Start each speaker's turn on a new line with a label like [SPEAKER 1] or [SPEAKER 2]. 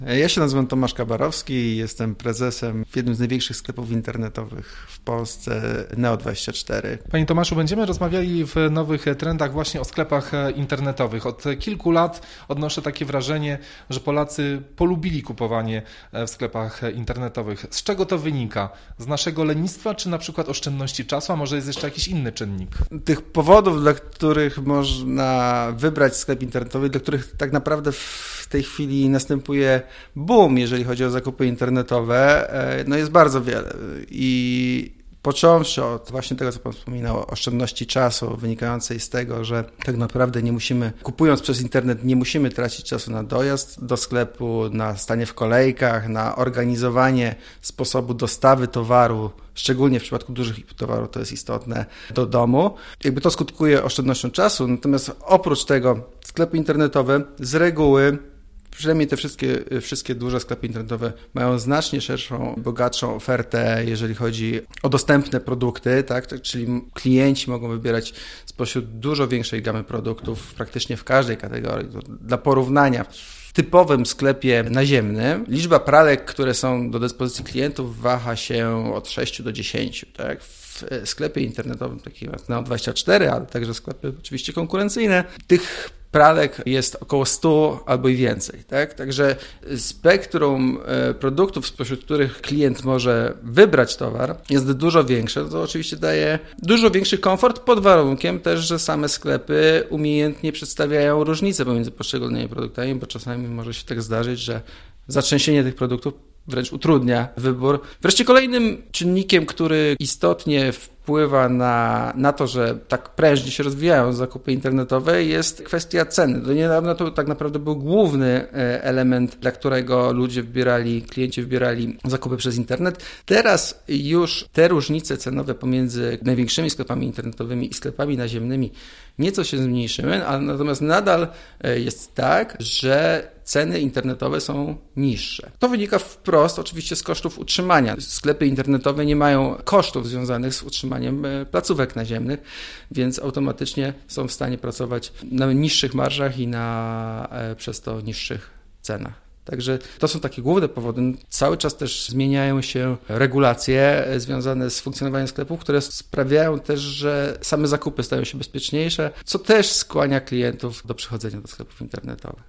[SPEAKER 1] Ja się nazywam Tomasz Kabarowski i jestem prezesem w jednym z największych sklepów internetowych w Polsce, Neo24.
[SPEAKER 2] Panie Tomaszu, będziemy rozmawiali w nowych trendach właśnie o sklepach internetowych. Od kilku lat odnoszę takie wrażenie, że Polacy polubili kupowanie w sklepach internetowych. Z czego to wynika? Z naszego lenistwa, czy na przykład oszczędności czasu, a może jest jeszcze jakiś inny czynnik?
[SPEAKER 1] Tych powodów, dla których można wybrać sklep internetowy, dla których tak naprawdę w tej chwili następuje boom, jeżeli chodzi o zakupy internetowe, no jest bardzo wiele. I począwszy od właśnie tego, co Pan wspominał, oszczędności czasu wynikającej z tego, że tak naprawdę nie musimy, kupując przez internet, nie musimy tracić czasu na dojazd do sklepu, na stanie w kolejkach, na organizowanie sposobu dostawy towaru, szczególnie w przypadku dużych towarów to jest istotne, do domu. Jakby to skutkuje oszczędnością czasu, natomiast oprócz tego sklepy internetowe z reguły, przynajmniej te wszystkie duże sklepy internetowe mają znacznie szerszą, bogatszą ofertę, jeżeli chodzi o dostępne produkty, tak? Czyli klienci mogą wybierać spośród dużo większej gamy produktów praktycznie w każdej kategorii. Dla porównania, w typowym sklepie naziemnym liczba pralek, które są do dyspozycji klientów, waha się od 6 do 10. Tak? W sklepie internetowym, takim jak Neo24, ale także sklepy oczywiście konkurencyjne, tych pralek jest około 100 albo i więcej. Tak? Także spektrum produktów, spośród których klient może wybrać towar, jest dużo większe. To oczywiście daje dużo większy komfort pod warunkiem też, że same sklepy umiejętnie przedstawiają różnice pomiędzy poszczególnymi produktami, bo czasami może się tak zdarzyć, że zatrzęsienie tych produktów wręcz utrudnia wybór. Wreszcie kolejnym czynnikiem, który istotnie wpływa na to, że tak prężnie się rozwijają zakupy internetowe, jest kwestia ceny. Do niedawna to tak naprawdę był główny element, dla którego klienci wybierali zakupy przez internet. Teraz już te różnice cenowe pomiędzy największymi sklepami internetowymi i sklepami naziemnymi nieco się zmniejszyły, ale natomiast nadal jest tak, że ceny internetowe są niższe. To wynika wprost oczywiście z kosztów utrzymania. Sklepy internetowe nie mają kosztów związanych z utrzymaniem placówek naziemnych, więc automatycznie są w stanie pracować na niższych marżach i przez to niższych cenach. Także to są takie główne powody. Cały czas też zmieniają się regulacje związane z funkcjonowaniem sklepów, które sprawiają też, że same zakupy stają się bezpieczniejsze, co też skłania klientów do przychodzenia do sklepów internetowych.